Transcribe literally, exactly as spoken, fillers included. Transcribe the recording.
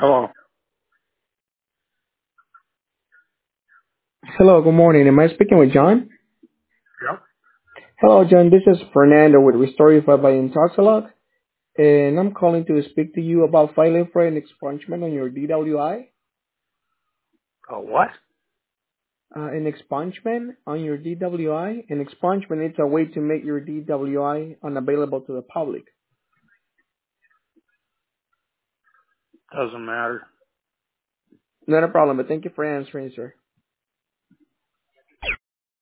Hello. Hello, good morning. Am I speaking with John? Yep. Hello, John. This is Fernando with Restorify by Intoxilog, and I'm calling to speak to you about filing for an expungement on your D W I. Oh, what? Uh, an expungement on your D W I. An expungement is a way to make your D W I unavailable to the public. Doesn't matter. Not a problem, but thank you for answering, sir.